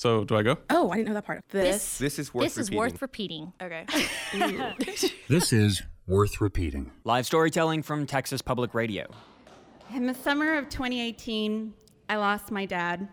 So do I go? Oh, I didn't know that part. This is worth This repeating. is worth repeating. Okay. This is worth repeating. Live storytelling from Texas Public Radio. In the summer of 2018, I lost my dad.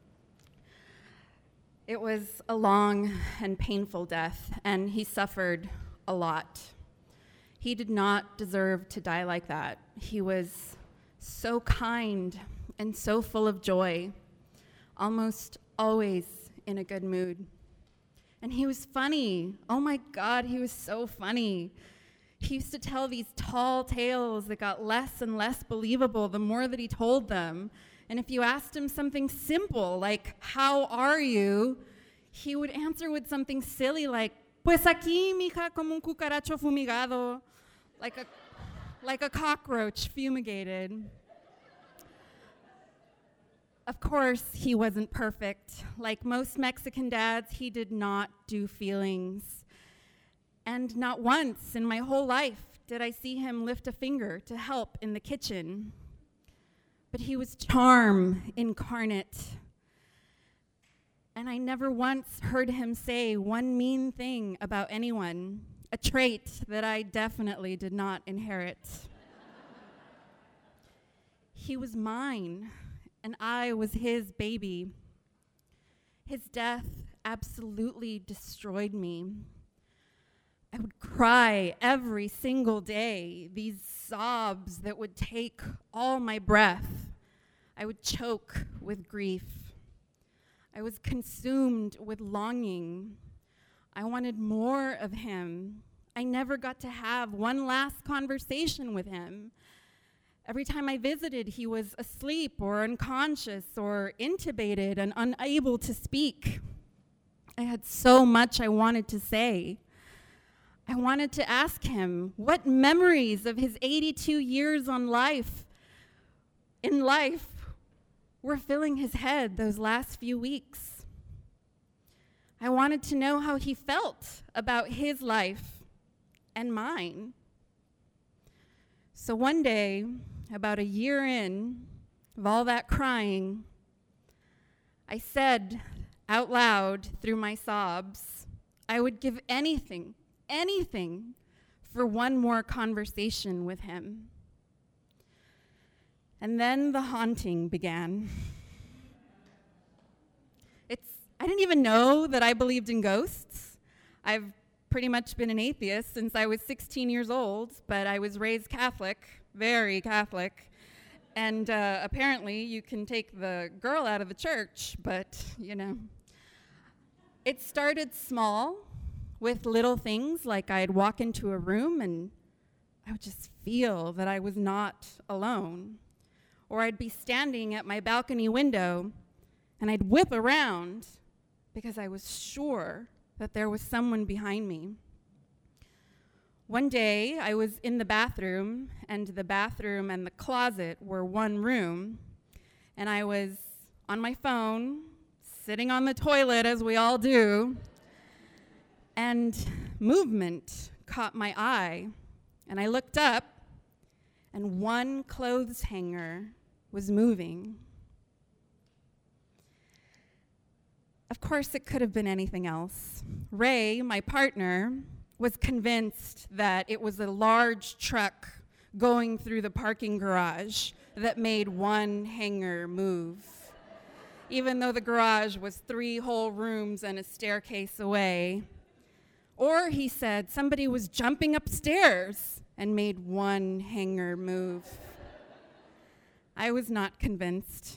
It was a long and painful death, and he suffered a lot. He did not deserve to die like that. He was so kind and so full of joy, almost always in a good mood. And he was funny. Oh my God, he was so funny. He used to tell these tall tales that got less and less believable the more that he told them. And if you asked him something simple, like, how are you? He would answer with something silly like, pues aquí, mija, como un cucaracho fumigado, like a cockroach fumigated. Of course, he wasn't perfect. Like most Mexican dads, he did not do feelings. And not once in my whole life did I see him lift a finger to help in the kitchen. But he was charm incarnate. And I never once heard him say one mean thing about anyone, a trait that I definitely did not inherit. He was mine, and I was his baby. His death absolutely destroyed me. I would cry every single day, these sobs that would take all my breath. I would choke with grief. I was consumed with longing. I wanted more of him. I never got to have one last conversation with him. Every time I visited, he was asleep or unconscious or intubated and unable to speak. I had so much I wanted to say. I wanted to ask him what memories of his 82 years in life were filling his head those last few weeks. I wanted to know how he felt about his life and mine. So one day, about a year in of all that crying, I said out loud through my sobs, I would give anything for one more conversation with him. And then the haunting began. I didn't even know that I believed in ghosts. I've pretty much been an atheist since I was 16 years old, but I was raised Catholic, very Catholic. And apparently you can take the girl out of the church, but you know. It started small with little things like I'd walk into a room and I would just feel that I was not alone. Or I'd be standing at my balcony window and I'd whip around because I was sure that there was someone behind me. One day I was in the bathroom and the closet were one room, and I was on my phone, sitting on the toilet as we all do, and movement caught my eye, and I looked up, and one clothes hanger was moving. Of course, it could have been anything else. Ray, my partner, was convinced that it was a large truck going through the parking garage that made one hanger move, even though the garage was 3 whole rooms and a staircase away. Or he said somebody was jumping upstairs and made one hanger move. I was not convinced.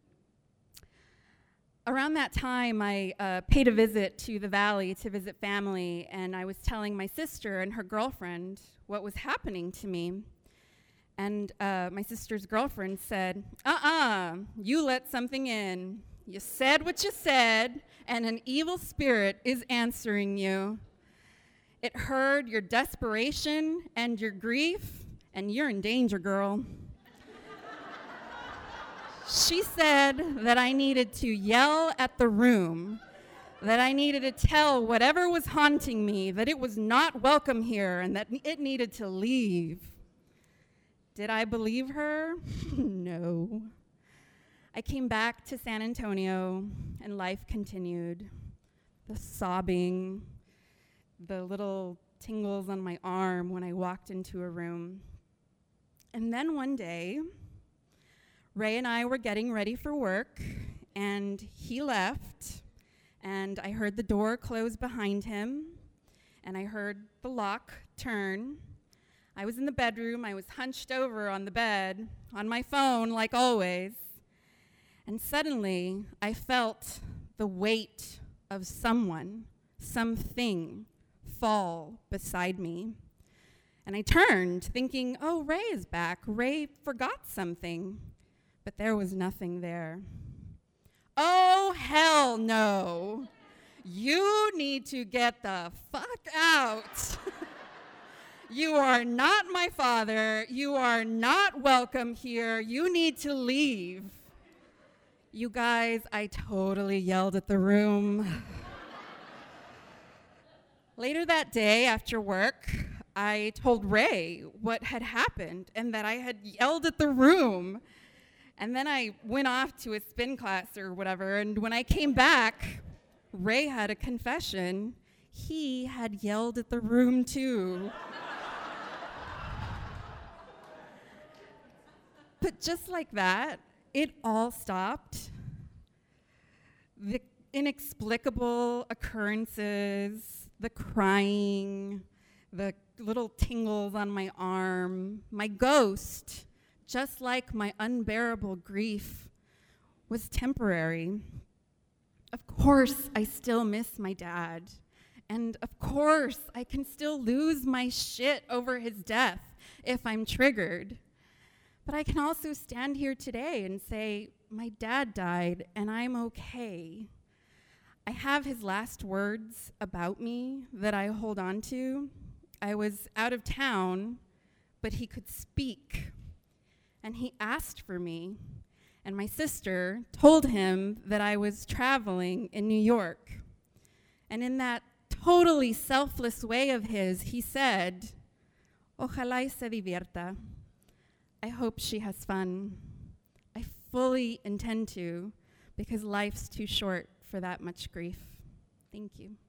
Around that time, I paid a visit to the Valley to visit family, and I was telling my sister and her girlfriend what was happening to me. And my sister's girlfriend said, you let something in. You said what you said, and an evil spirit is answering you. It heard your desperation and your grief, and you're in danger, girl. She said that I needed to yell at the room, that I needed to tell whatever was haunting me that it was not welcome here and that it needed to leave. Did I believe her? No. I came back to San Antonio, and life continued. The sobbing, the little tingles on my arm when I walked into a room. And then one day, Ray and I were getting ready for work, and he left, and I heard the door close behind him, and I heard the lock turn. I was in the bedroom. I was hunched over on the bed, on my phone, like always. And suddenly, I felt the weight of someone, something, fall beside me. And I turned, thinking, oh, Ray is back. Ray forgot something. But there was nothing there. Oh, hell no. You need to get the fuck out. You are not my father. You are not welcome here. You need to leave. You guys, I totally yelled at the room. Later that day, after work, I told Ray what had happened and that I had yelled at the room. And then I went off to a spin class or whatever, and when I came back, Ray had a confession. He had yelled at the room too. But just like that, it all stopped. The inexplicable occurrences, the crying, the little tingles on my arm, my ghost, just like my unbearable grief, was temporary. Of course, I still miss my dad. And of course, I can still lose my shit over his death if I'm triggered. But I can also stand here today and say, my dad died and I'm okay. I have his last words about me that I hold on to. I was out of town, but he could speak. And he asked for me. And my sister told him that I was traveling in New York. And in that totally selfless way of his, he said, "Ojalá y se divierta." I hope she has fun. I fully intend to, because life's too short for that much grief. Thank you.